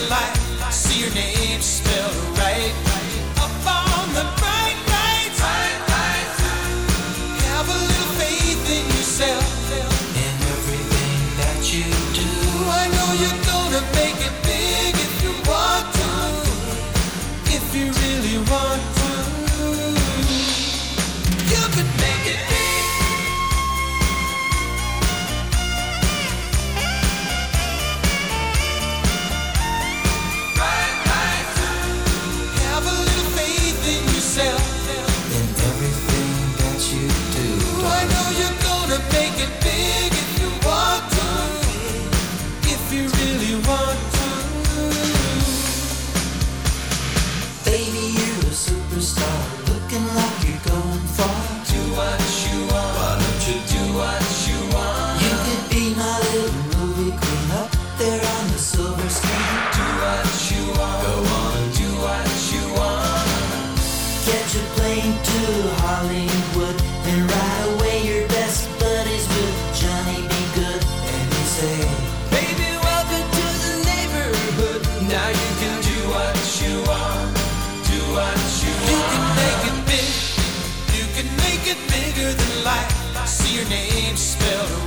than life. See your name spelled right up on the bright lights. Have a little faith in yourself, in everything that you do. I know you're gonna make it big if you want to, if you really want to. You could make it big. In everything that you do, I know you're gonna make it big if you want to, if you really want to. Baby, you're a superstar, looking like you're going far. Do what you want. Why don't you do what you want? You could be my little movie queen up there on the silver screen. Do what you want. Go on, do what you want. Catch a plane to Hollywood, and right away your best buddies with Johnny B. Good. And you say, baby, welcome to the neighborhood. Now you can do what you want, do what you want. You can make it big, you can make it bigger than life. See your name spelled